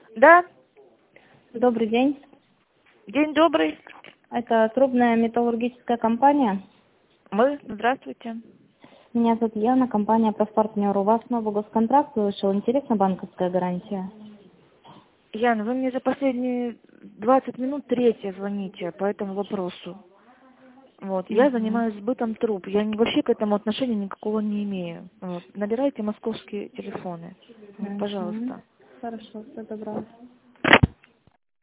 Да, Добрый день. день добрый. Это трубная металлургическая компания. Здравствуйте. Меня зовут Яна, компания «Профпартнер». У вас новый госконтракт вышел. Интересна банковская гарантия? Яна, вы мне за последние 20 минут третья звоните по этому вопросу. Вот. Я Мгм. занимаюсь сбытом труб. Я вообще к этому отношения никакого не имею. Вот. Набирайте московские телефоны. Вот, Мгм. пожалуйста. Хорошо, все добро.